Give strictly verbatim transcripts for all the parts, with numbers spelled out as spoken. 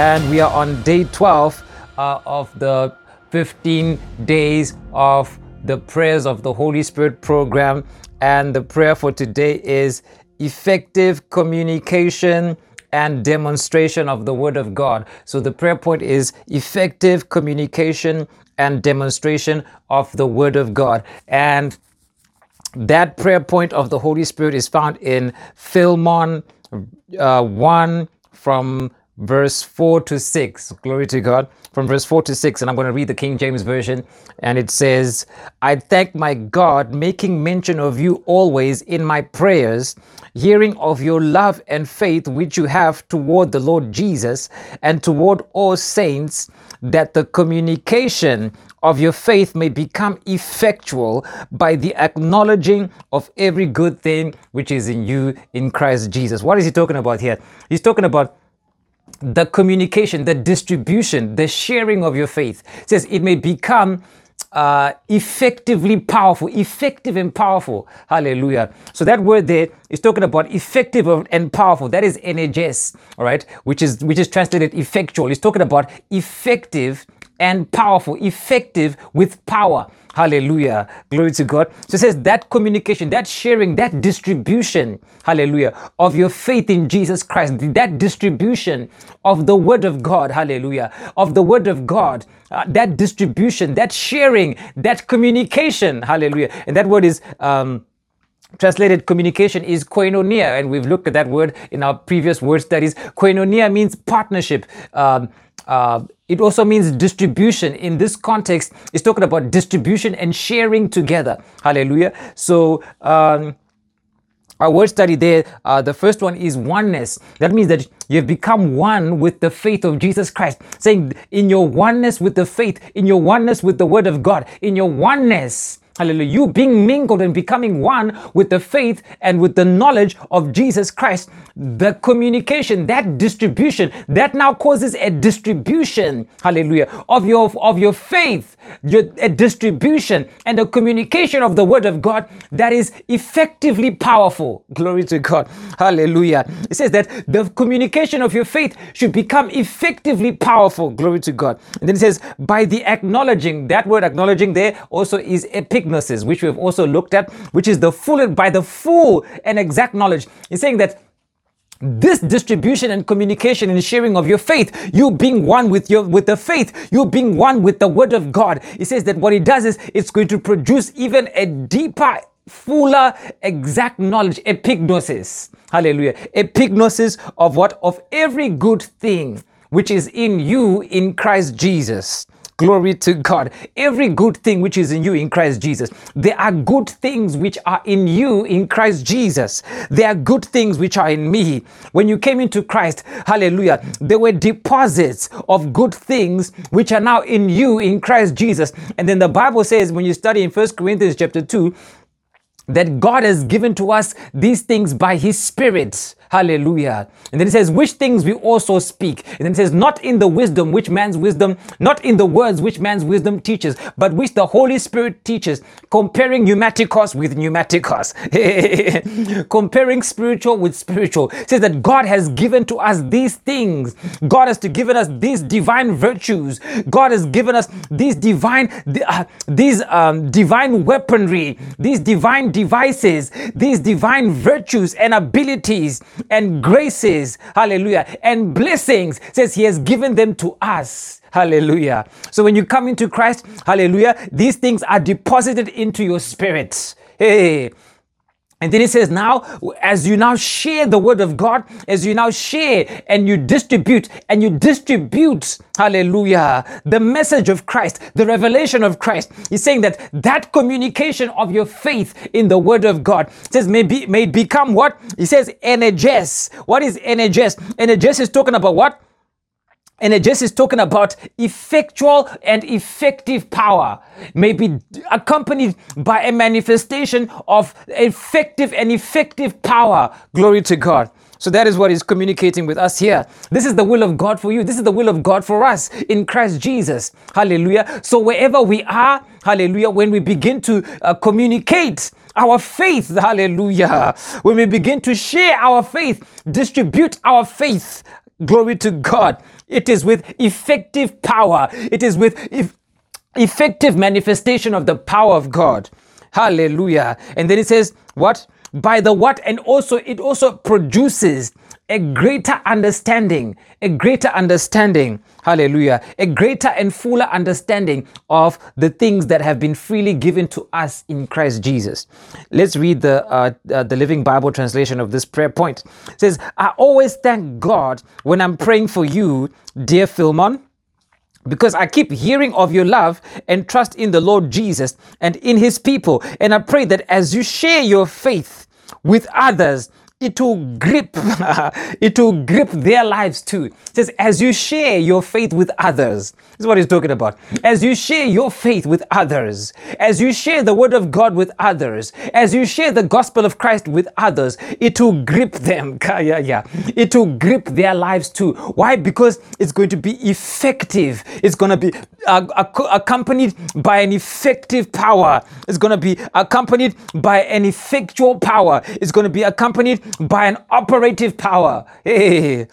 And we are on day twelve uh, of the fifteen days of the prayers of the Holy Spirit program. And the prayer for today is effective communication and demonstration of the Word of God. So the prayer point is effective communication and demonstration of the Word of God. And that prayer point of the Holy Spirit is found in Philemon uh, one from verse four to six. Glory to God. From verse four to six, and I'm going to read the King James Version, and it says, I thank my God, making mention of you always in my prayers, hearing of your love and faith which you have toward the Lord Jesus and toward all saints, that the communication of your faith may become effectual by the acknowledging of every good thing which is in you in Christ Jesus. What is he talking about here? He's talking about the communication, the distribution, the sharing of your faith. It says it may become uh, effectively powerful, effective and powerful. Hallelujah. So that word there is talking about effective and powerful. That is energes, all right, which is which is translated effectual. It's talking about effective and powerful, effective with power. Hallelujah. Glory to God. So it says that communication, that sharing, that distribution, hallelujah, of your faith in Jesus Christ, that distribution of the Word of God, hallelujah, of the Word of God, uh, that distribution, that sharing, that communication, hallelujah. And that word is, um, translated communication is koinonia, and we've looked at that word in our previous word studies. Koinonia means partnership. Um, uh, it also means distribution. In this context, it's talking about distribution and sharing together. Hallelujah. So, um, our word study there, uh, the first one is oneness. That means that you've become one with the faith of Jesus Christ. Saying in your oneness with the faith, in your oneness with the Word of God, in your oneness, hallelujah, you being mingled and becoming one with the faith and with the knowledge of Jesus Christ. The communication, that distribution, that now causes a distribution, hallelujah, of your of your faith, a distribution and a communication of the Word of God that is effectively powerful. Glory to God. Hallelujah. It says that the communication of your faith should become effectively powerful. Glory to God. And then it says, by the acknowledging, that word acknowledging there also is epignosis, which we have also looked at, which is the full, by the full and exact knowledge. It's saying that this distribution and communication and sharing of your faith, you being one with your with the faith, you being one with the Word of God. It says that what it does is it's going to produce even a deeper, fuller, exact knowledge, epignosis. Hallelujah. Epignosis of what? Of every good thing which is in you in Christ Jesus. Glory to God. Every good thing which is in you in Christ Jesus. There are good things which are in you in Christ Jesus. There are good things which are in me. When you came into Christ, hallelujah, there were deposits of good things which are now in you in Christ Jesus. And then the Bible says, when you study in First Corinthians chapter two, that God has given to us these things by His Spirit. Hallelujah. And then it says, which things we also speak. And then it says, not in the wisdom which man's wisdom, not in the words which man's wisdom teaches, but which the Holy Spirit teaches, comparing pneumatikos with pneumatikos. Comparing spiritual with spiritual. It says that God has given to us these things. God has given us these divine virtues. God has given us these divine, uh, these um, divine weaponry, these divine devices, these divine virtues and abilities and graces, hallelujah, and blessings. It says He has given them to us. Hallelujah. So when you come into Christ, hallelujah, these things are deposited into your spirit. Hey. And then it says now, as you now share the Word of God, as you now share and you distribute and you distribute, hallelujah, the message of Christ, the revelation of Christ, he's saying that that communication of your faith in the Word of God says may be, may become what? He says energes. What is energes? Energes is talking about what? And it just is talking about effectual and effective power, may be accompanied by a manifestation of effective and effective power. Glory to God. So that is what he's communicating with us here. This is the will of God for you. This is the will of God for us in Christ Jesus. Hallelujah. So wherever we are, hallelujah, when we begin to uh, communicate our faith, hallelujah, when we begin to share our faith, distribute our faith, glory to God, It is with effective power. It is with eff- effective manifestation of the power of God. Hallelujah. And then it says, what? By the what? And also, it also produces a greater understanding, a greater understanding, hallelujah, a greater and fuller understanding of the things that have been freely given to us in Christ Jesus. Let's read the uh, uh, the Living Bible translation of this prayer point. It says, I always thank God when I'm praying for you, dear Philemon, because I keep hearing of your love and trust in the Lord Jesus and in his people. And I pray that as you share your faith with others, it will grip, it will grip their lives too. It says, as you share your faith with others, this is what he's talking about. As you share your faith with others, as you share the word of God with others, as you share the gospel of Christ with others, it will grip them. Yeah, yeah. It will grip their lives too. Why? Because it's going to be effective. It's going to be uh, accompanied by an effective power. It's going to be accompanied by an effectual power. It's going to be accompanied by an operative power, hey,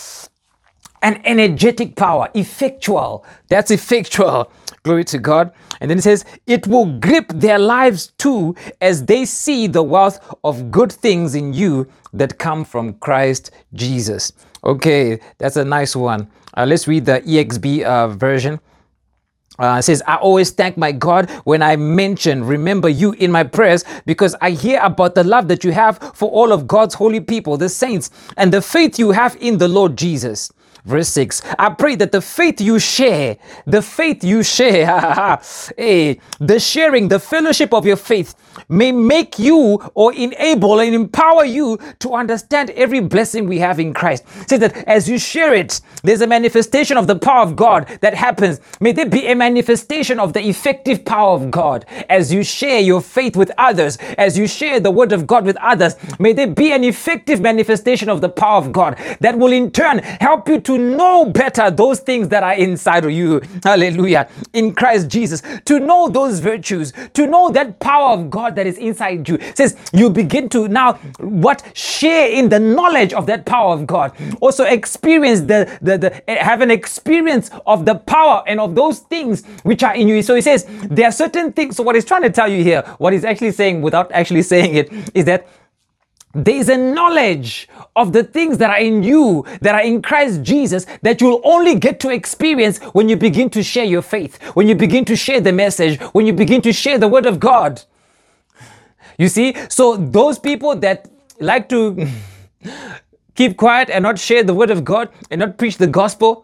an energetic power, effectual. That's effectual. Glory to God. And then it says, it will grip their lives too as they see the wealth of good things in you that come from Christ Jesus. Okay, that's a nice one. Uh, let's read the E X B uh, version. Uh, it says, I always thank my God when I mention, remember you in my prayers, because I hear about the love that you have for all of God's holy people, the saints, and the faith you have in the Lord Jesus. Verse six, I pray that the faith you share, the faith you share, hey, the sharing, the fellowship of your faith may make you or enable and empower you to understand every blessing we have in Christ. Say that as you share it, there's a manifestation of the power of God that happens. May there be a manifestation of the effective power of God. As you share your faith with others, as you share the word of God with others, may there be an effective manifestation of the power of God that will in turn help you to know better those things that are inside of you. Hallelujah. In Christ Jesus, to know those virtues, to know that power of God that is inside you. It says you begin to now what share in the knowledge of that power of God. Also experience the, the, the have an experience of the power and of those things which are in you. So he says there are certain things. So what he's trying to tell you here, what he's actually saying without actually saying it, is that there is a knowledge of the things that are in you, that are in Christ Jesus, that you'll only get to experience when you begin to share your faith, when you begin to share the message, when you begin to share the word of God. You see, so those people that like to keep quiet and not share the word of God and not preach the gospel,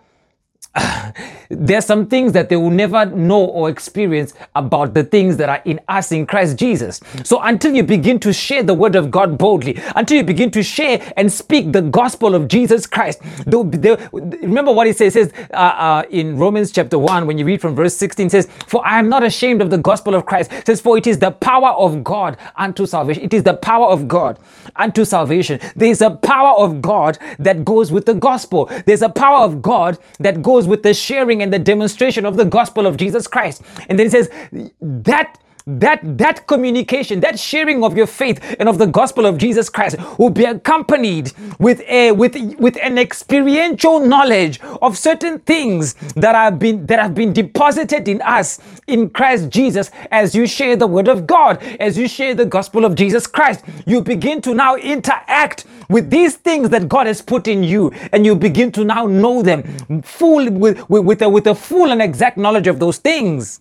there's some things that they will never know or experience about the things that are in us in Christ Jesus. So until you begin to share the word of God boldly, until you begin to share and speak the gospel of Jesus Christ, they'll, they'll, remember what he says, says uh, uh, in Romans chapter one, when you read from verse sixteen, says, for I am not ashamed of the gospel of Christ. It says, for it is the power of God unto salvation. It is the power of God unto salvation. There is a power of God that goes with the gospel. There's a power of God that goes with the sharing and the demonstration of the gospel of Jesus Christ. And then it says that that that communication, that sharing of your faith and of the gospel of Jesus Christ will be accompanied with a with with an experiential knowledge of certain things that have been that have been deposited in us in Christ Jesus. As you share the word of God, as you share the gospel of Jesus Christ, you begin to now interact with these things that God has put in you, and you begin to now know them full with with with a, with a full and exact knowledge of those things.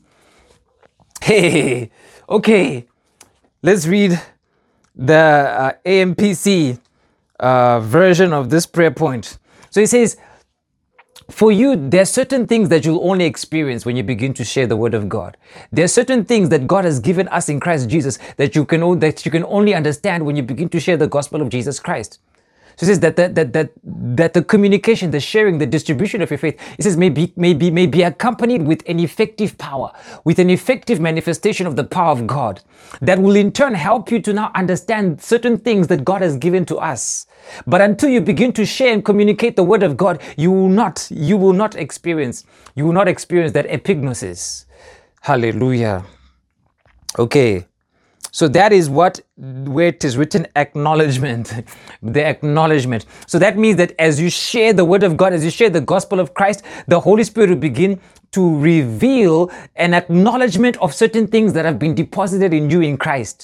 Hey, okay, let's read the uh, A M P C uh, version of this prayer point. So he says, for you, there are certain things that you'll only experience when you begin to share the word of God. There are certain things that God has given us in Christ Jesus that you can that you can only understand when you begin to share the gospel of Jesus Christ. So it says that that that that, that the communication, the sharing, the distribution of your faith, it says may be, may be, may be accompanied with an effective power, with an effective manifestation of the power of God that will in turn help you to now understand certain things that God has given to us. But until you begin to share and communicate the word of God, you will not, you will not experience, you will not experience that epignosis. Hallelujah. Okay. So that is what, where it is written, acknowledgement, the acknowledgement. So that means that as you share the word of God, as you share the gospel of Christ, the Holy Spirit will begin to reveal an acknowledgement of certain things that have been deposited in you in Christ.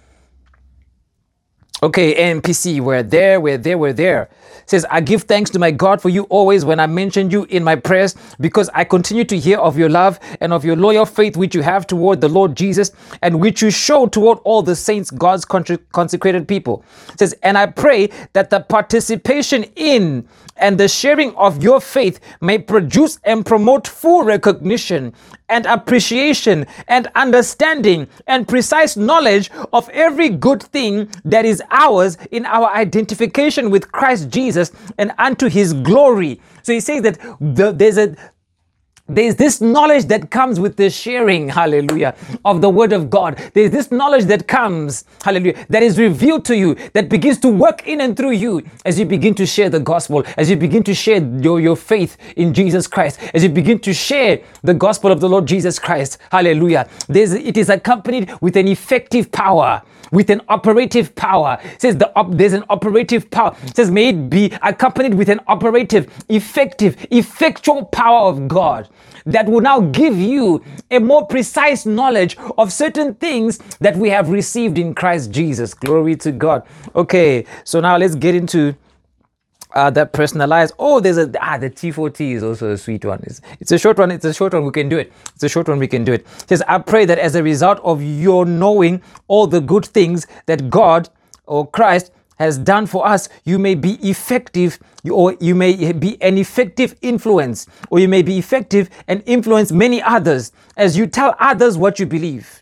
Okay, N P C, we're there, we're there, we're there. It says, I give thanks to my God for you always when I mention you in my prayers, because I continue to hear of your love and of your loyal faith which you have toward the Lord Jesus, and which you show toward all the saints, God's consecrated people. It says, and I pray that the participation in and the sharing of your faith may produce and promote full recognition and appreciation and understanding and precise knowledge of every good thing that is ours in our identification with Christ Jesus and unto his glory. So he says that the, there's a There's this knowledge that comes with the sharing, hallelujah, of the word of God. There's this knowledge that comes, hallelujah, that is revealed to you, that begins to work in and through you as you begin to share the gospel, as you begin to share your, your faith in Jesus Christ, as you begin to share the gospel of the Lord Jesus Christ, hallelujah. There's, it is accompanied with an effective power, with an operative power. It says the op- there's an operative power. It says may it be accompanied with an operative, effective, effectual power of God that will now give you a more precise knowledge of certain things that we have received in Christ Jesus. Glory to God. Okay, so now let's get into Uh, that personalized. Oh, there's a ah the T four T is also a sweet one. It's, it's a short one. It's a short one. We can do it. It's a short one. We can do it. It says, I pray that as a result of your knowing all the good things that God or Christ has done for us, you may be effective, or you may be an effective influence, or you may be effective and influence many others as you tell others what you believe,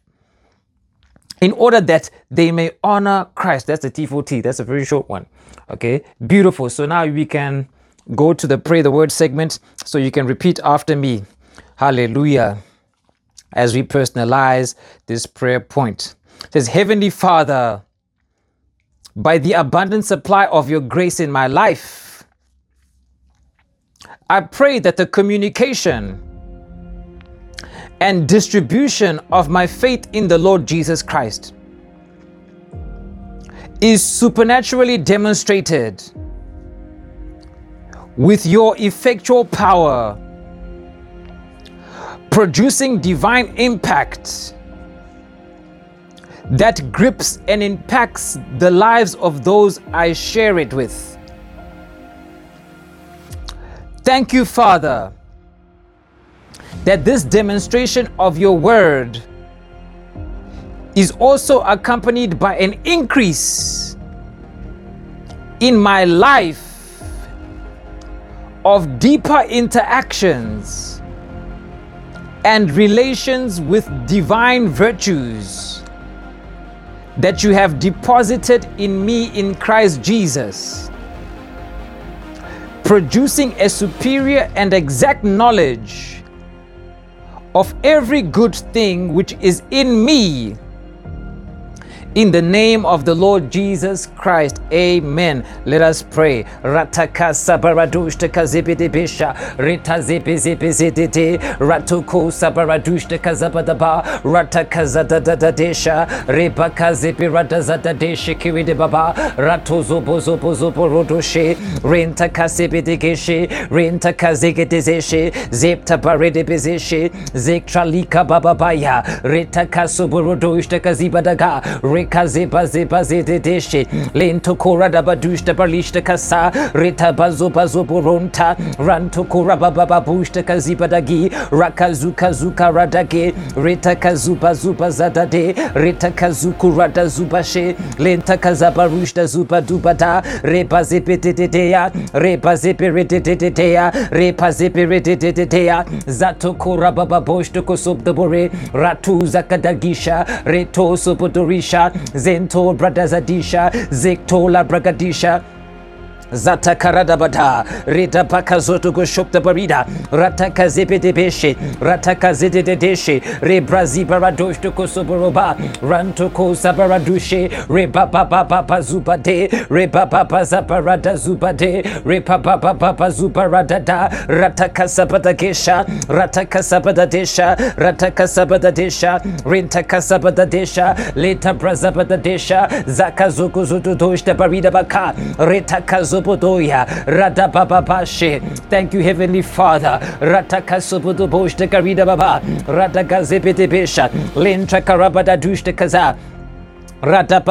in order that they may honor Christ. That's the T four T. That's a very short one. Okay, beautiful. So now we can go to the pray the word segment. So you can repeat after me. Hallelujah. As we personalize this prayer point. It says, Heavenly Father, by the abundant supply of your grace in my life, I pray that the communication and distribution of my faith in the Lord Jesus Christ is supernaturally demonstrated with your effectual power, producing divine impact that grips and impacts the lives of those I share it with. Thank you, Father, that this demonstration of your word is also accompanied by an increase in my life of deeper interactions and relations with divine virtues that you have deposited in me in Christ Jesus, producing a superior and exact knowledge of every good thing which is in me. In the name of the Lord Jesus Christ, amen. Let us pray. Rataka sabaradushta kazibidibisha, rita zibizibizididi, ratuku sabaradushta kazabadaba, rataka zadadadadesha, rebaka zibiradazadadeshi kiridibaba, ratu zubu zubu zubu rudushi, renta kasibidigishi, renta kazigidizishi, zipta baridibizishi, ziktralika bababaya, rita kasuburudushta kazibadaga, Rekaziba ziba zididishe, lento korada badushta barlishta kasa, rita bazo bazo boronta, ranto koraba babushta kaziba dagi, rakazuka zuka radage, rita kazuba zuba zadade, rita kazuku rada zubashe, lenta kazaba rushta zuba dubada, repa zipidididea, repa zipiridididea, repa zipiridididea, zato koraba babushta kosubdabore, ratu zakadagisha, reto subudorisha, Zento Bradazadisha, Zektola Bragadisha, Zata karada bada, rita pakazoto go shopta barida, rataka zipe de beshe, rataka zede de deshe, re brazi baradosh to kosoboroba, ranto ko sabaradushe, re baba baba zuba de, re baba zaparada zuba de, re baba baba zubarada da, rataka sabada gesha, rataka sabada desha, rataka sabada desha, rintaka sabada desha, leta brazabada desha, zakazuko zuto dosh de barida baka, retaka Podoya, Radababashe. Thank you, Heavenly Father. Ratakasobodo Bosh de Garida Baba, Radagazepete Besha, Lentra Karabada Dush de Kaza. That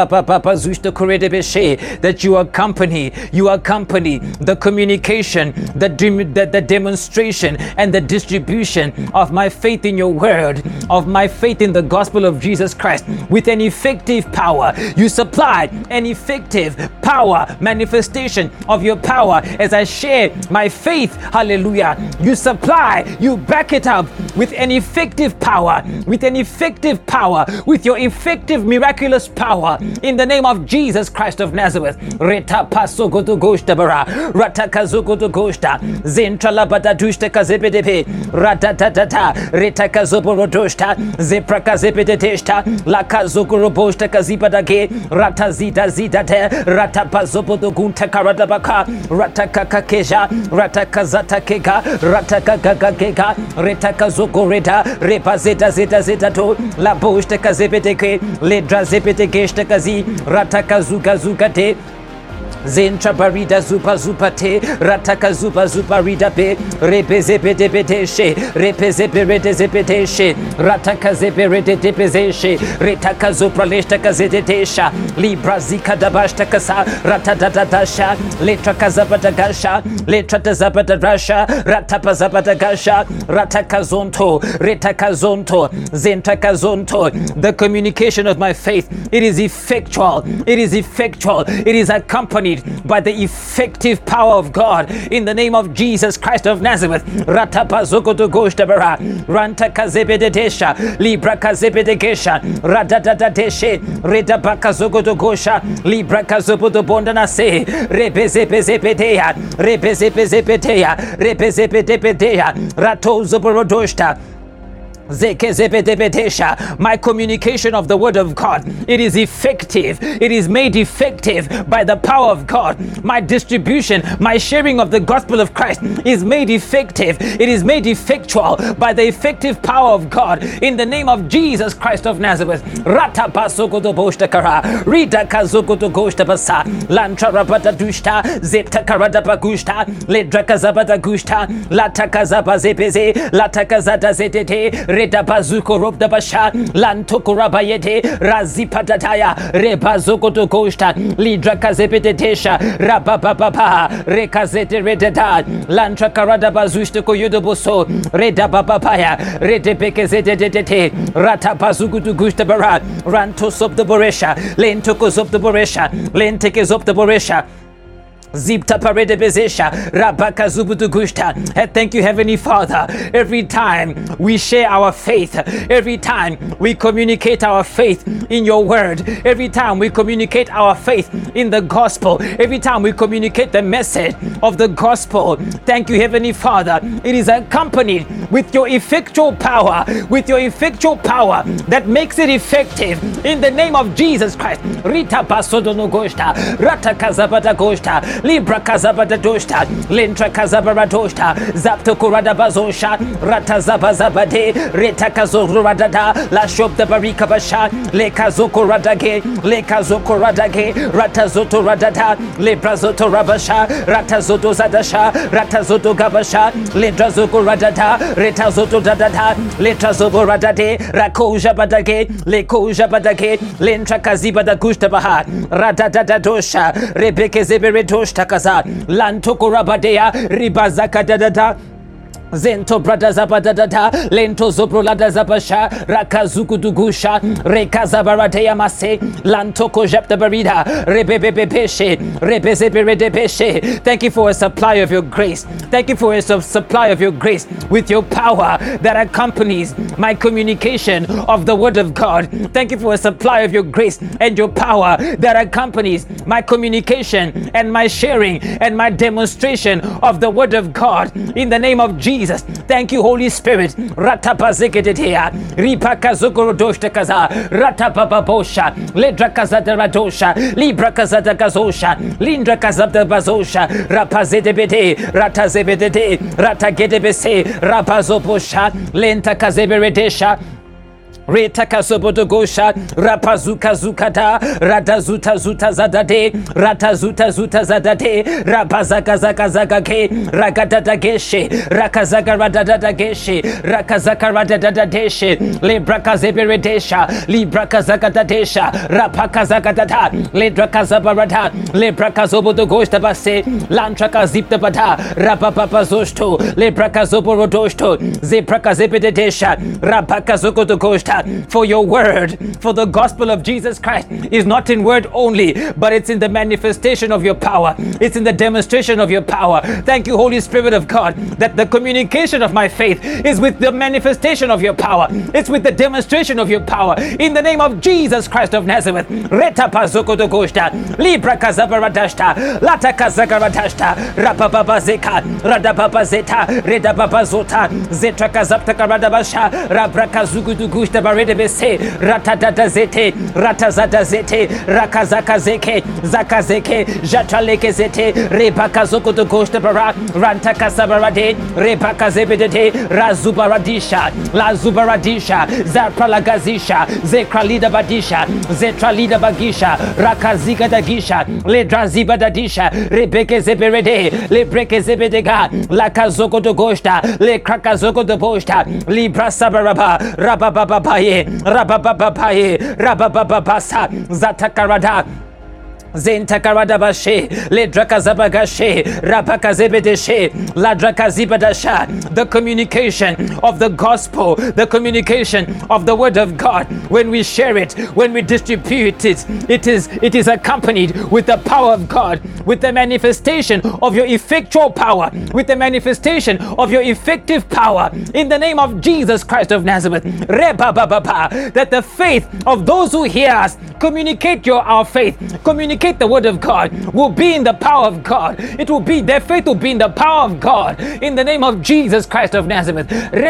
you accompany, you accompany the communication, the, the, the demonstration, and the distribution of my faith in your word, of my faith in the gospel of Jesus Christ with an effective power. You supply an effective power, manifestation of your power as I share my faith. Hallelujah. You supply, you back it up with an effective power, with an effective power, with your effective miraculous power. Power in the name of Jesus Christ of Nazareth. Reta paso goto goshta bara, rata kazuko to goshta, zentrala bata dushta kazepedepe, rata tata, reta kazoporo doshta, zepra kazepedeteshta, la kazuko roboshta kazipadage, rata zita zita te, rata pazopo to gunta karadabaka, rata kakakesha, rata kazata keka, rata kakakeka, reta kazuko reta, repa zeta zeta zeta to, la boshta kazepedeke, ledra zepedeke. Kazi rataka zuka zukate Zentra barida zupa zupate, rataka zupa zupa rida pe, repeze de peteshe, repeze perete zepeteshe, rataka zeperete tepezeshe, retaka zupra leshta kazetesha, libra zika dabashta kasa, ratatatasha, letra kazapata gasha, letra tazapata rasha, ratapa zapata gasha, rataka zonto, retaka zonto, zentaka zonto. The communication of my faith, it is effectual, it is effectual, it is accompanied by the effective power of God in the name of Jesus Christ of Nazareth. Ratapazokoto goshtabara, ranta kazebedesha, libra kazebedesha, radadadeshe, redabakazokoto gosha, libra kazopoto bondanase, rebezepezepetea, rebezepezepetea, rebezepetepetea, ratozoporodoshta. My communication of the word of God, it is effective. It is made effective by the power of God. My distribution, my sharing of the gospel of Christ is made effective. It is made effectual by the effective power of God in the name of Jesus Christ of Nazareth. Rata pasokoto boshtakara, rita kazokoto goshtabasa, lantra rabata dushta, zeta karada pagushta, ledraka zabata gushta, lata kazaba zepeze, lata kazata zetete, Reda bazuko rob da basha, lantoko rabayete, razi patataya, rebazuko to koshta, lidra kazepete tesha, rabababa, rekazete redada, lantra karada bazushte koyodo boso, reda babapaya, rede pekezete detete, rata bazuko to gushta barat, rantos of the boresha, lentokos of the boresha, lentekes of the boresha. Zipta parede bezesha, rabaka zubutu gushta. Thank you, Heavenly Father. Every time we share our faith, every time we communicate our faith in your word, every time we communicate our faith in the gospel, every time we communicate the message of the gospel, thank you, Heavenly Father. It is accompanied with your effectual power, with your effectual power that makes it effective in the name of Jesus Christ. Rita basodono goshta, rata kazabata goshta, Libra kazabada doshta, lentra kazabara doshta, zapto kurada bazosha, rata zabazabade, reta kazoradada, la shop the barika basha, le kazokoradage, le kazokoradage, rata zoto radada, le brazoto rabasha, rata zoto zadasha, rata zoto gabasha, le drazokoradada, reta zoto dadada, le trazoboradade, rakoja badage, le koja badage, lentra kazibada gushtabaha, rata dada dosha, rebeke zebere dosha. Takaza, Lantoko Rabadea, Ribazaka Dada, Zento brada zabada dada lento zobrolada zabasha rakazuku dugusha rekazabarate yamase lanto kojapta barida rebebebeshe rebezeberedebeshe. Thank you for a supply of your grace. Thank you for a supply of your grace with your power that accompanies my communication of the word of God. Thank you for a supply of your grace and your power that accompanies my communication and my sharing and my demonstration of the word of God in the name of Jesus. Jesus. Thank you, Holy Spirit. Ratapazeketea, Ripakazokorodoshakaza, Ratapapabosha, Ledrakazadaradosha, Librakazadakazosha, Lindrakazadabazosha, Rapazedebede, Ratazebede, Ratagedebese, Rapazobosha, Lentakazeberedesha. Retaka sobodogosha rapazuka zukata ratazuta zuta zadade ratazuta zuta zadade rapazaka zaka zaka ke rakatata geshe rakazaga radada geshe rakazaka radada deshe lebrakazeberedesha librakazakatadesha rapakazakatata lebrakazabarada lebrakazobodogosha base lantrakazipta bada rapapapazoshto lebrakazoborodoshto zebrakazebedesha rapakazokodogosha. For your word, for the gospel of Jesus Christ is not in word only, but it's in the manifestation of your power. It's in the demonstration of your power. Thank you, Holy Spirit of God, that the communication of my faith is with the manifestation of your power. It's with the demonstration of your power. In the name of Jesus Christ of Nazareth. Reta pazokodogoshta, libra kazabaradashta, lata kazagaradashta, rapapapazeka, radapapazeta, redapapazota, zetra kazapta karadabasha, rabrakazugudugushta. Baredebese ratadada zete ratazada zete rakazaka zeke zakazeke jataleke zete rebaka zokoto goshta bara rantaka sabarade rebaka zebedede razubaradisha la zubaradisha zapralagazisha zekralida badisha zetralida bagisha rakazika dagisha ledraziba dadisha rebeke zeberede lebreke zebedega lakazokoto goshta le krakazokoto boshta libra sabaraba rababa Babaye, Rabababaye, Rabababasa, Zatakarada. Zentakaradabashe, Ledrakazabagache, Rapakazebedeshe, Ladrakazibadasha. The communication of the gospel, the communication of the word of God. When we share it, when we distribute it, it is it is accompanied with the power of God, with the manifestation of your effectual power, with the manifestation of your effective power. In the name of Jesus Christ of Nazareth, Rebababa, that the faith of those who hear us communicate your our faith, communicate the word of God will be in the power of God. It will be, their faith will be in the power of God. In the name of Jesus Christ of Nazareth.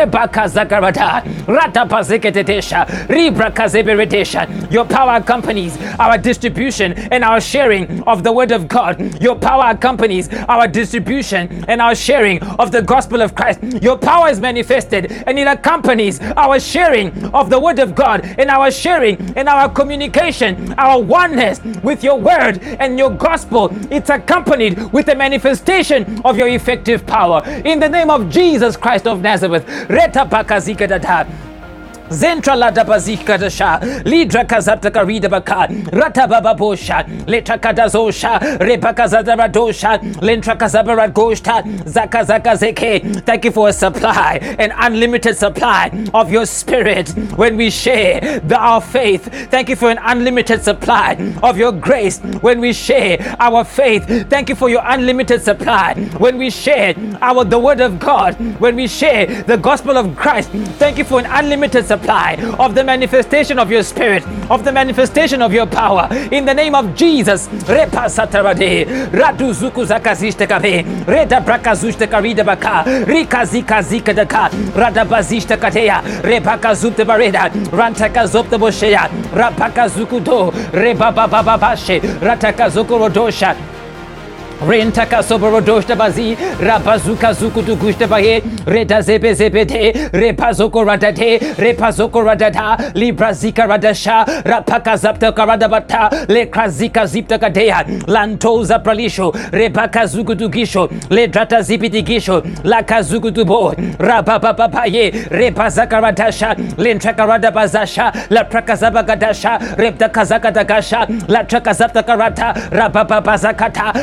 Your power accompanies our distribution and our sharing of the word of God. Your power accompanies our distribution and our sharing of the gospel of Christ. Your power is manifested and it accompanies our sharing of the word of God and our sharing and our communication, our oneness with your word and your gospel. It's accompanied with the manifestation of your effective power. In the name of Jesus Christ of Nazareth. Reta pakazikadada. Zentra la dabazika da sha, lidra kazapta karida baka, rata bababosha, letra kadazosha, repakazadaradosha, lentra kazabaradgosha, zaka zaka zeke. Thank you for a supply, an unlimited supply of your spirit when we share the, our faith. Thank you for an unlimited supply of your grace when we share our faith. Thank you for your unlimited supply when we share our the word of God, when we share the gospel of Christ. Thank you for an unlimited supply of the manifestation of your spirit, of the manifestation of your power. In the name of Jesus. Repa satarade, radu zuku zakaziste kabe, reda brakazuste karida baka, rika zika zika daka, rada baziste katea, repaka zupte bareda, rantaka zopte boshea, rapaka zuku do, reba baba babashe, rataka zuku rodosha. Rentaka soborodoshta bazi, rapazuka zukutu gushta baye, reta zebe zebete, repazoko radate, repazoko radata, librazika radasha, rapaka zapta karadabata, lekrazika zipta kadea, lantoza pralisho, repaka zukutu gisho, ledrata zipiti gisho, laka zukutu bo, rapapapaye, repazaka radasha, lentraka radabazasha, la prakazabagadasha, repta kazaka dagasha, la trakazapta karata, rapapapazakata, radada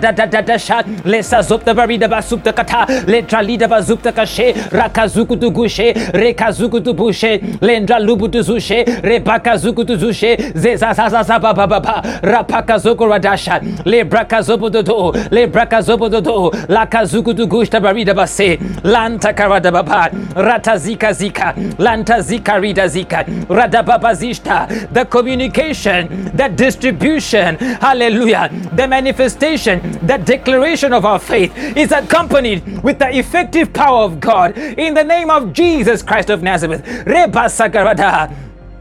radadadadasha lesa zopta barida basupta kata letra lida bazupta kashe rakazukutu gushe rekazukutu bushe lendra lubutu zushe repakazukutu zushe zezazazaza baba baba rapakazuku radasha lebrakazopododo lebrakazopododo lakazukutu gushta barida base lanta karada baba ratazika zika lanta zika rida zika radababa zishta. The communication, the distribution, hallelujah, the manifestation, the declaration of our faith is accompanied with the effective power of God in the name of Jesus Christ of Nazareth. Reba sakarada.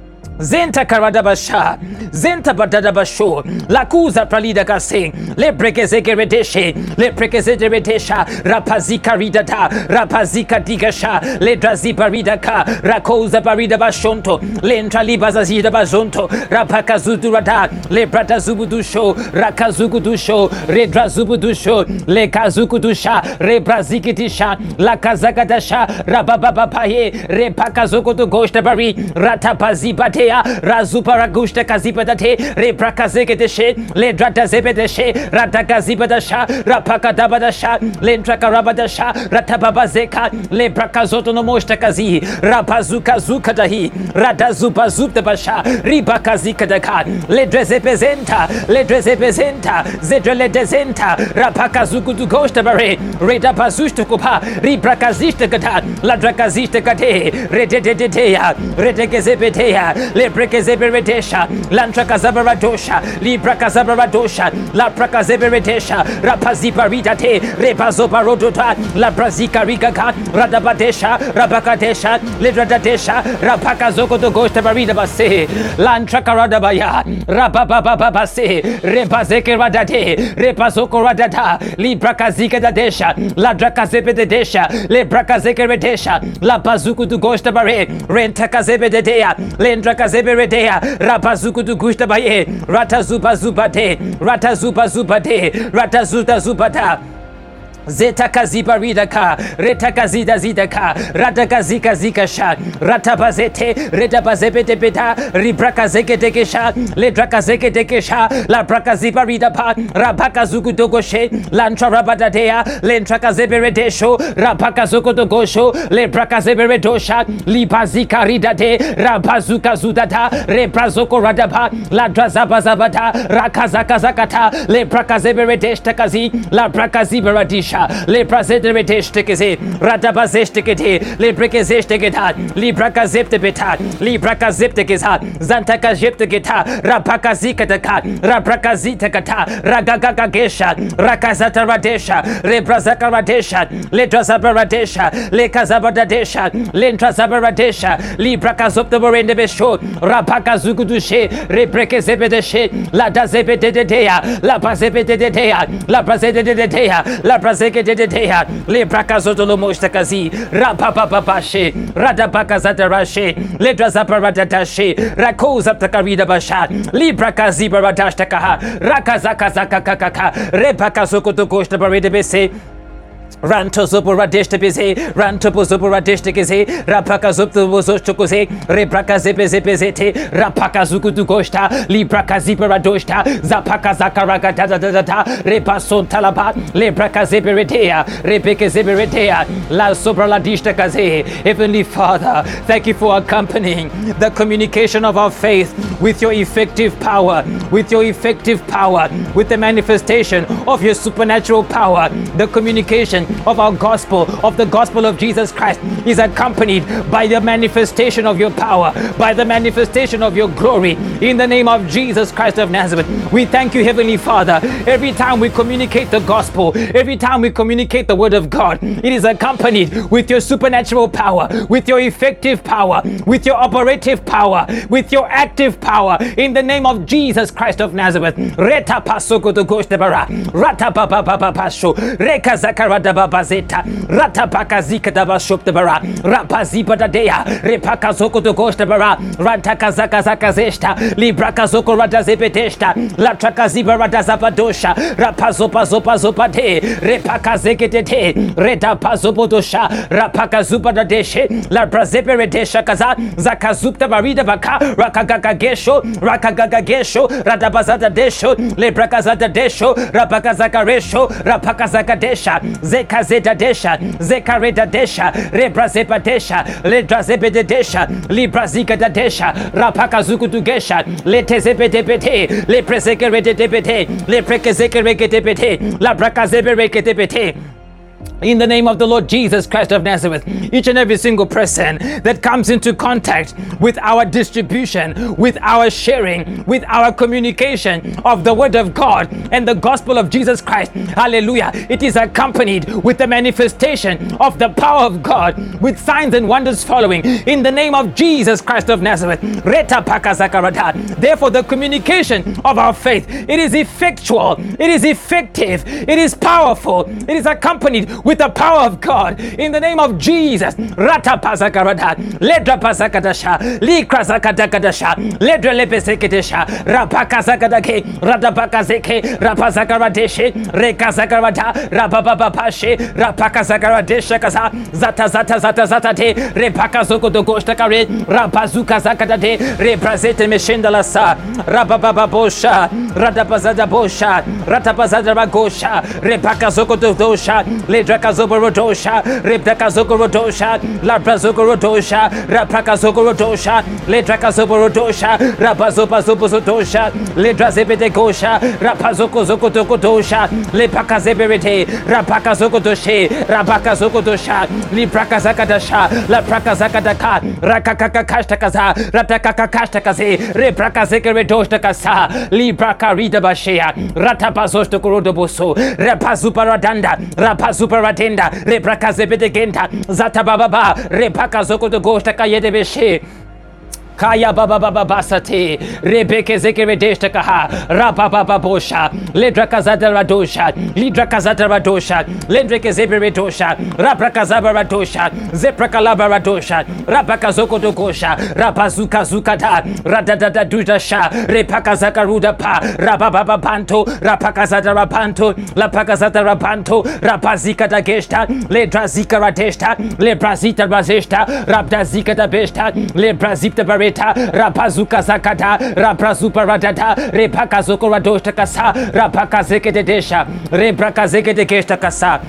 Zenta karadabasha, Zenta badadabasho, Lakuza pralida kasing, Le brekezeke redeshe, Le brekezeke redesha, Rapazika ridata, Rapazika digasha, Le drazipa ridaka, Rakoza barida bashonto, Le entralibazazida bazonto, Rapakazudurada, Le bratazubudusho, Rakazugudusho, Redrazubudusho, Le kazukudusha, Rebrazikitisha, La kazakadasha, Rababapaye, Repakazokoto goshtabari, Ratapazibate. Razuparagushta kazipedate, reprakazeketeshe, ledratazepedeshe, ratakazipedasha, rapakadabadasha, lentrakarabadasha, ratababazeka, lebrakazotonomoshta-kazi, rapazukazukadahi, radazupazuptabasha, ribakazikadaka, ledrezepezenta, ledrezepezenta, zedreledezenta, rapakazukutugoshtabare, redabazushtakupa, ribrakazishtakata, ladrakazishtakate, redededetea, redegeze Betea, Leprekezeberedesha, Lantrakazabaradosha, Librakazabaradosha, La Prakazeberedesha, Rapaziparidate, Repazoparodota, La Brazika Rigaka, Radabadesha, Rabakadesha, Ledradadesha, Rapakazoko to Gosta Barida Base, Lantrakaradabaya, Rababababase, Repazeke Radade, Repazoko Radada, Librakazika Dadesha, La Drakazebedesha, Lebrakazeke Redesha, La Bazuku to Gosta Bare, Rentakazebedea. Lendra kazeberedea, rapazuku tu gushta baye, ratazupa zupate, ratazupa zupate, ratazuta zupata. Zeta kaziba ridaka, reta kazida zidaka, ratakazika zikasha, ratabazete, retabazepete beta, ribrakazeke tekesha, ledrakazeke tekesha, la brakaziba ridapa, rabakazuku dogoshe, lantra rabadadea, lentrakazeberedesho, rabakazuko dogosho, lebrakazeberedosha, libazika ridade, rabazuka zudata, rebrazoko radaba, la drazabazabata, rakazakazakata, lebrakazeberedeshtakazi, la brakaziberadisha. Le prazedereteshtekeze, radabazeshtekete, le brekezeshteketa, li brakazeptebeta, li brakazeptekeza, zantakazepteketa, rapakazikataka, raprakazitekata, ragagagagesha, rakazataradesha, rebrazakaradesha, le drazabaradesha, le kazabadadesha, le drazabaradesha, li brakazopteborendebesho, rapakazugudushe, rebrekezebedeshe, la dazebededea, la bazebededea, la bazededea, la braze Dedetea, Le Brakazotolomoshtakazi, Rapapapashe, Radapakazatarashe, Ledrazaparadashe, Rakozaptakarida Basha, Librakazibaradashtakaha, Rakazakazakakaka, Repakazokotokoshta Baredebese. Rantozoporadeshtepeze, Rantopozoporadeshtekeze, Rapakazoptobozochtokose, Reprakazepezepezete, Rapakazukutukoshta, Librakaziparadoshtha, Zapakazakaragadadadada, Repasontalaba, Lebrakazeperetea, Rebekezeperetea, La Sopraladishtakaze. Heavenly Father, thank you for accompanying the communication of our faith with your effective power, with your effective power, with the manifestation of your supernatural power. The communication of our gospel, of the gospel of Jesus Christ, is accompanied by the manifestation of your power, by the manifestation of your glory, in the name of Jesus Christ of Nazareth. We thank you, Heavenly Father. Every time we communicate the gospel, every time we communicate the word of God, it is accompanied with your supernatural power, with your effective power, with your operative power, with your active power, in the name of Jesus Christ of Nazareth. Reta pasoko to goshtebara, rata papa papa pasho, reka zakarada radababazeta ratapakazika dabashoptabara rapazibadadea repakazoko dogostabara rantakazakazakazeshta librakazoko radazepeteshta latrakaziba radazabadosha rapazopazopazopade repakazeketete redapazopodosha rapakazubadadeshe labrazeperedesha kaza zakazuptabarida baka rakagagagesho rakagagagesho radabazadadesho lebrakazadadesho rapakazakaresho rapakazakadesha zekazedadesha zekaredadesha rebrazepadesha ledrazebededesha librazikadadesha rapakazukutugesha letezebedebede leprezekeredebede leprekezekeregedebede labrakazeberegedebede. In the name of the Lord Jesus Christ of Nazareth, each and every single person that comes into contact with our distribution, with our sharing, with our communication of the Word of God and the gospel of Jesus Christ, hallelujah, it is accompanied with the manifestation of the power of God, with signs and wonders following. In the name of Jesus Christ of Nazareth, therefore the communication of our faith, it is effectual, it is effective, it is powerful, it is accompanied with the power of God. In the name of Jesus, Ratapazakarada, Ledrapazakadasha, Likrazakadakadasha, Ledrelepesekadesha, Rapakazakadake, Radapakazeke, Rapazakaradeshe, Rekazakarada, Rapapapashe, Rapakazakaradesha Kaza, Zata Zata Zata Zata de, Repakazoko do Gostakare, Rapazuka Zakadade, Reprazete Meshendalasa, Rapapabosha, Radapazadabosha, Ratapazadabagosha, Repakazoko do Dosha, Ledrakazokorodosha, Reptakazokorodosha, Labrazokorodosha, Rapakazokorodosha, Ledrakazokorodosha, Rapazopazopozodosha, Ledrazebedegosha, Rapazokozokotokodosha, Lepakazeberete, Rapakazokodoshe, Rapakazokodosha, Liprakazakadasha, Laprakazakadaka, Rakakakakashtakaza, Ratakakakashtakaze, Reprakazekeredostakasa, Librakaridabashea, Ratapazostokorodoboso, Rapazuparadanda, Rapazuparadenda, Reprakazebedegenta, Zatababa, Repakazokodogosta Kayedebeshe. Kaya baba baba basate rebeke zekeredeshta kaha rababa bosha ledrakazada radosha lidrakazada radosha lendreke zeberedosha rabrakazaba radosha zeprakalaba radosha rabakazoko dogosha rabazuka zukada radadada dudasha repakazaka rudapa rababa banto rapakazada rabanto lapakazada rabanto rabazika dageshta ledrazika radeshta lebrazita razeshta rabdazika dabeshta lebrazita bare Rapazuka Zakata, Raprazupa Radada, Repakazoko Radoshta Kasa, Rapakazeke de Desha, Reprakazeke de Gesta Kasa.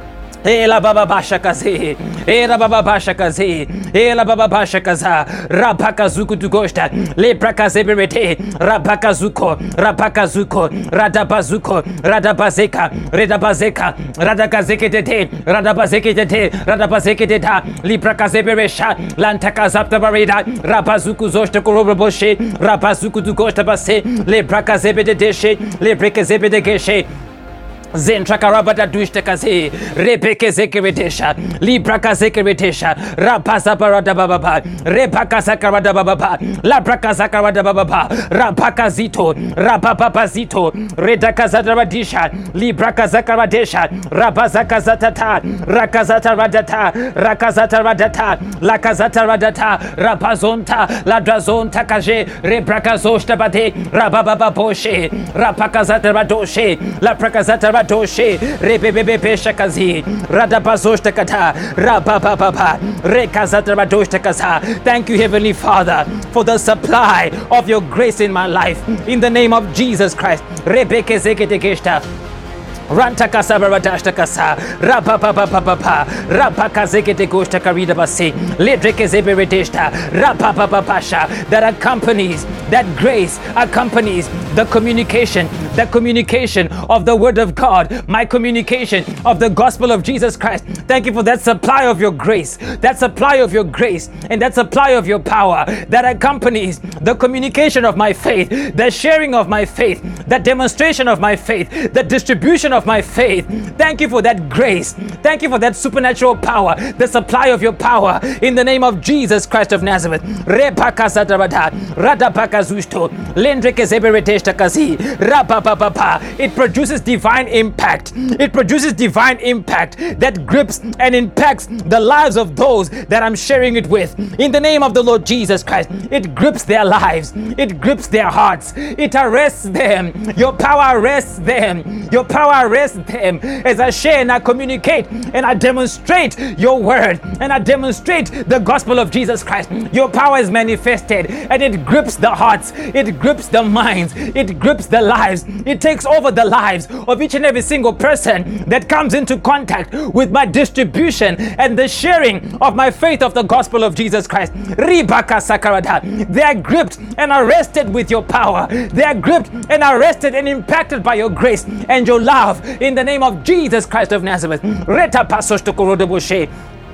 Ela baba basha kaze, ela baba basha kaze, ela baba basha kaza, rapakazuku tu gosta, leprakazeberete, rapakazuko, rapakazuko, radabazuko, radabazeka, redabazeka, radakazeke de, radabazeke de, radabazeke de da, liprakazeberesha, lantakazapta bareda, rapazuku zosta koroboshe, rapazuku tu gosta base, leprakazebe de deshe, leprekazebe de geshe. Zentrakarabada duishtakaze, Repekezekeretesha, Librakazekeretesha, Rapazaparada Baba, Repakazakarada Baba, Labrakazakarada Baba, Rapakazito, Rapapapazito, Redakazadaradisha, Librakazakaradesha, Rapazakazatata, Rakazata Radata, Rakazata Radata, Lakazata Radata, Rapazonta, Ladrazonta Kaje, Reprakazoshta Bade, Rababa Boshe, Rapakazata Radoshe, Laprakazata Doshe, Rebebe Peshakazi, Radabazostakata, Rabababa, Rekazataradoshtakasa. Thank you, Heavenly Father, for the supply of your grace in my life. In the name of Jesus Christ. Rebeke Zeketegeshta. Rantakasabaratastakasa, Rapapapapapa, Rapakazeketekushtakarida Basi, Ledrekezeberedeshta, Rapapapapasha, that accompanies, that grace accompanies the communication, the communication of the Word of God, my communication of the gospel of Jesus Christ. Thank you for that supply of your grace, that supply of your grace, and that supply of your power that accompanies the communication of my faith, the sharing of my faith, the demonstration of my faith, the distribution of of my faith. Thank you for that grace. Thank you for that supernatural power, the supply of your power in the name of Jesus Christ of Nazareth. It produces divine impact. It produces divine impact that grips and impacts the lives of those that I'm sharing it with. In the name of the Lord Jesus Christ, it grips their lives. It grips their hearts. It arrests them. Your power arrests them. Your power arrests them as I share and I communicate and I demonstrate your word and I demonstrate the gospel of Jesus Christ. Your power is manifested and it grips the hearts. It grips the minds. It grips the lives. It takes over the lives of each and every single person that comes into contact with my distribution and the sharing of my faith of the gospel of Jesus Christ. Ribaka Sakarada. They are gripped and arrested with your power. They are gripped and arrested and impacted by your grace and your love in the name of Jesus Christ of Nazareth. Reta pasos to korodoboshe.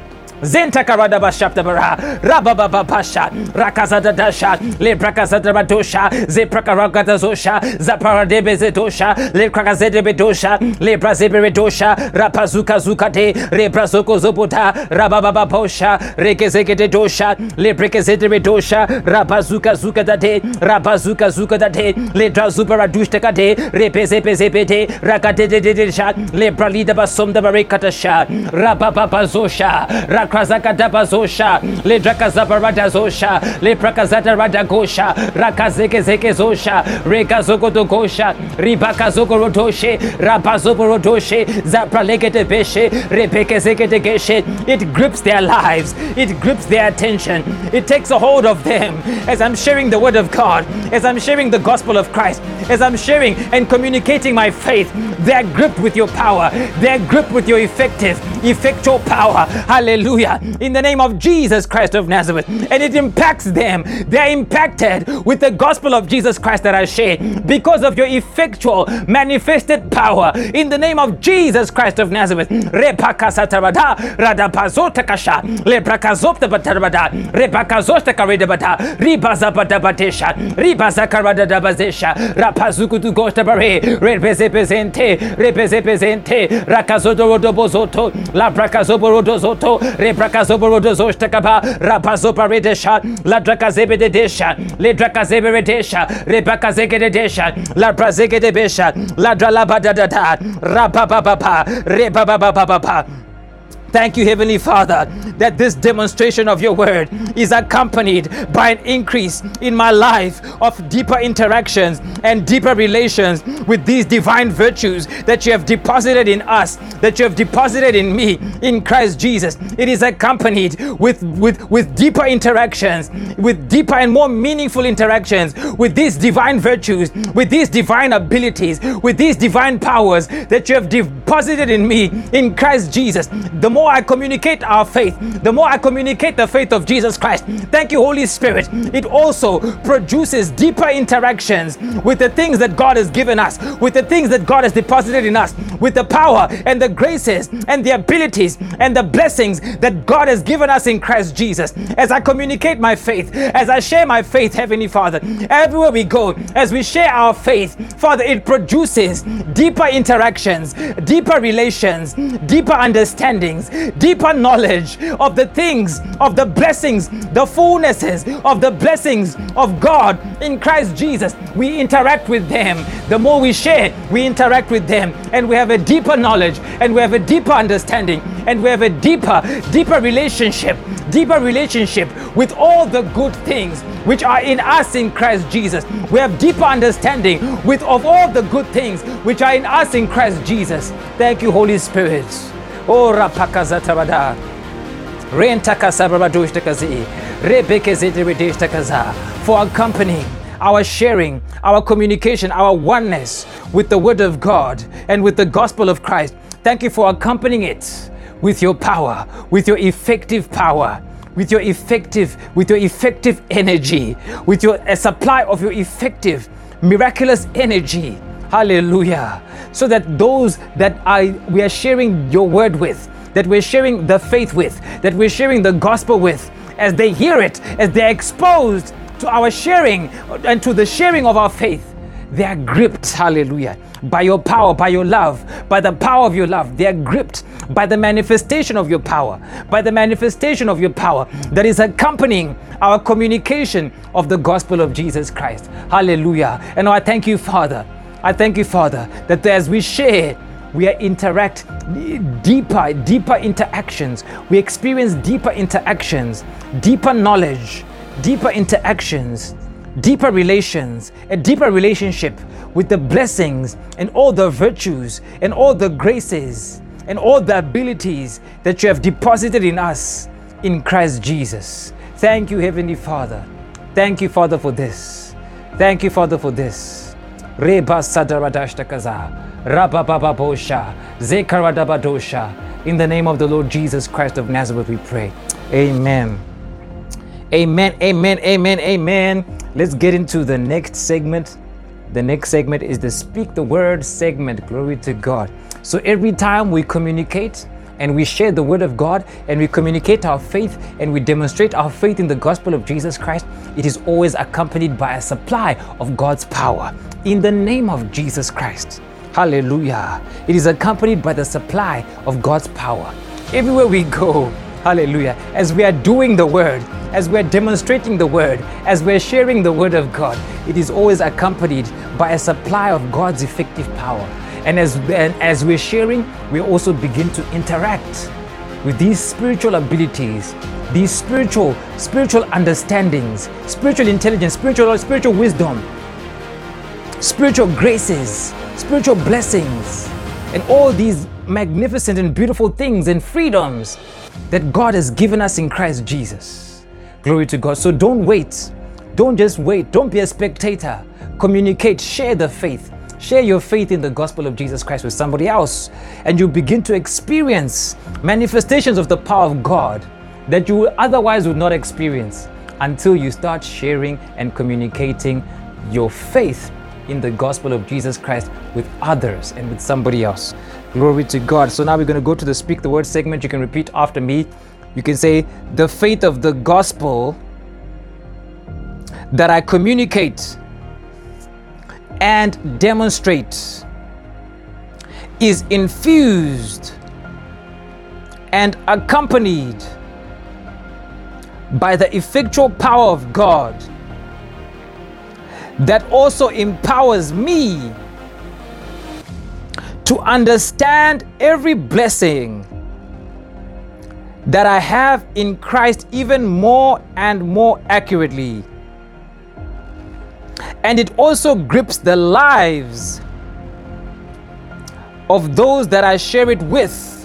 Zenta karada bashapta bara rababa pasha rakazada dasha le prakazada badosha ze prakaragada zosha zapara debeze dosha le prakazede bedosha le brazebe dosha rapazuka zukate re brazoko zobota rababa posha rekezeke dosha le prekezede bedosha rapazuka zukadate rapazuka zukadate le drazupara dushtakate repeze peze pete rakate de desha le pralida basomda barekatasha rababa zosha Krazakadabazosha, Le Drakazabaradazosha, Le Prakazataradagosha, Rakazekezezosha, Rekazokotogosha, Ribakazokorodoshe, Rapazokorodoshe, Zapraleketebeshe, Repekezeketegeshe. It grips their lives, it grips their attention, it takes a hold of them as I'm sharing the word of God, as I'm sharing the gospel of Christ, as I'm sharing and communicating my faith. They're gripped with your power, they're gripped with your effective, effectual power. Hallelujah. In the name of Jesus Christ of Nazareth. And it impacts them. They're impacted with the gospel of Jesus Christ that I share because of your effectual manifested power. In the name of Jesus Christ of Nazareth. Repakasatabada, Radapazotakasha, Leprakazoptabatabada, Repakazostakaridabata, Ribazabadabatesha, Ribazakaradabazesha, Rapazukutugotabare, Repezepezente, Repezepezente, Rakazodobozoto, Laprakazoborodozoto, Reprakazoborodozoshtakaba, Rapazoparedesha, La Drakazebedesha, Le Drakazebedesha, Repakazegedesha, La Prazegedesha, La Dralabadada, Rapapapa, Repapapapa. Thank you, Heavenly Father, that this demonstration of your word is accompanied by an increase in my life of deeper interactions and deeper relations with these divine virtues that you have deposited in us, that you have deposited in me, in Christ Jesus. It is accompanied with, with, with deeper interactions, with deeper and more meaningful interactions with these divine virtues, with these divine abilities, with these divine powers that you have deposited in me, in Christ Jesus. The more I communicate our faith, the more I communicate the faith of Jesus Christ. Thank you, Holy Spirit. It also produces deeper interactions with the things that God has given us, with the things that God has deposited in us, with the power and the graces and the abilities and the blessings that God has given us in Christ Jesus. As I communicate my faith, as I share my faith, Heavenly Father, everywhere we go, as we share our faith, Father, it produces deeper interactions, deeper relations, deeper understandings, deeper knowledge of the things, of the blessings, the fullnesses of the blessings of God in Christ Jesus. We interact with them. The more we share, we interact with them, and we have a deeper knowledge, and we have a deeper understanding, and we have a deeper, deeper relationship, deeper relationship with all the good things which are in us in Christ Jesus. We have deeper understanding with of all the good things which are in us in Christ Jesus. Thank you, Holy Spirit. Oh, rapakazatabada, rentakasababadushtakazi, rebekezedebedeshtakaza, for accompanying our sharing, our communication, our oneness with the Word of God and with the gospel of Christ. Thank you for accompanying it with your power, with your effective power, with your effective, with your effective energy, with your a supply of your effective, miraculous energy. Hallelujah. So that those that I we are sharing your word with, that we're sharing the faith with, that we're sharing the gospel with, as they hear it, as they're exposed to our sharing and to the sharing of our faith, They are gripped, hallelujah, by your power, by your love, by the power of your love. They are gripped by the manifestation of your power, by the manifestation of your power that is accompanying our communication of the gospel of Jesus Christ. Hallelujah. And I thank you, Father. I thank you, Father, that as we share, we are interact deeper, deeper interactions. We experience deeper interactions, deeper knowledge, deeper interactions, deeper relations, a deeper relationship with the blessings and all the virtues and all the graces and all the abilities that you have deposited in us in Christ Jesus. Thank you, Heavenly Father. Thank you, Father, for this. Thank you, Father, for this. Reba Sadaradashtakaza. Rababababosha, Zekaradabadosha. In the name of the Lord Jesus Christ of Nazareth, we pray. Amen. Amen, amen, amen, amen. Let's get into the next segment. The next segment is the Speak the Word segment. Glory to God. So every time we communicate and we share the Word of God and we communicate our faith and we demonstrate our faith in the gospel of Jesus Christ, it is always accompanied by a supply of God's power in the name of Jesus Christ. Hallelujah. It is accompanied by the supply of God's power. Everywhere we go, hallelujah, as we are doing the word, as we are demonstrating the word, as we are sharing the word of God, it is always accompanied by a supply of God's effective power. And as, and as we're sharing, we also begin to interact with these spiritual abilities, these spiritual, spiritual understandings, spiritual intelligence, spiritual, spiritual wisdom, spiritual graces, spiritual blessings, and all these magnificent and beautiful things and freedoms that God has given us in Christ Jesus. Glory to God. So don't wait. Don't just wait. Don't be a spectator. Communicate. Share the faith. Share your faith in the gospel of Jesus Christ with somebody else, and you begin to experience manifestations of the power of God that you otherwise would not experience until you start sharing and communicating your faith in the gospel of Jesus Christ with others and with somebody else. Glory to God. So now we're going to go to the Speak the Word segment. You can repeat after me. You can say, the faith of the gospel that I communicate and demonstrate is infused and accompanied by the effectual power of God that also empowers me to understand every blessing that I have in Christ even more and more accurately. And it also grips the lives of those that I share it with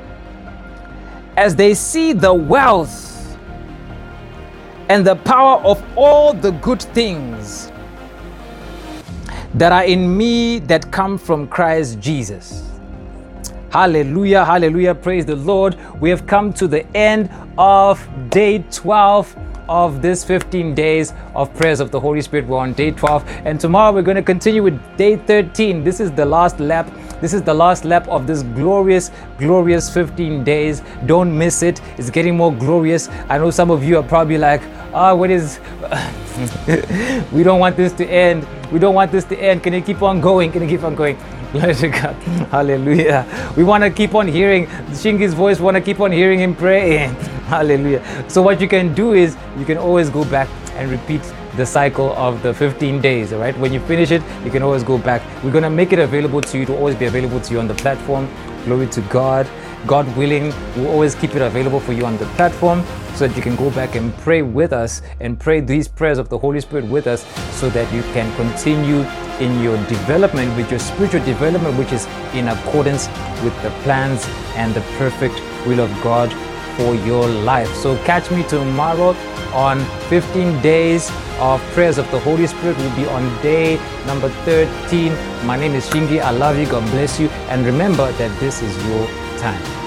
as they see the wealth and the power of all the good things that are in me that come from Christ Jesus. Hallelujah, hallelujah, praise the Lord. We have come to the end of day twelve of this fifteen days of prayers of the Holy Spirit. We're on day twelve, and tomorrow we're going to continue with day thirteen. This is the last lap. This is the last lap of this glorious, glorious fifteen days. Don't miss it. It's getting more glorious. I know some of you are probably like, ah, oh, what is... we don't want this to end. We don't want this to end. Can it keep on going? Can it keep on going? Glory to God. Hallelujah. We want to keep on hearing Shingi's voice. We want to keep on hearing him pray. Hallelujah. So what you can do is you can always go back and repeat the cycle of the fifteen days. All right. When you finish it, you can always go back. We're going to make it available to you, to always be available to you on the platform. Glory to God. God willing, we'll always keep it available for you on the platform so that you can go back and pray with us and pray these prayers of the Holy Spirit with us so that you can continue in your development, with your spiritual development, which is in accordance with the plans and the perfect will of God for your life. So catch me tomorrow on fifteen days of prayers of the Holy Spirit. We'll be on day number thirteen. My name is Shingi. I love you. God bless you. And remember that this is your time.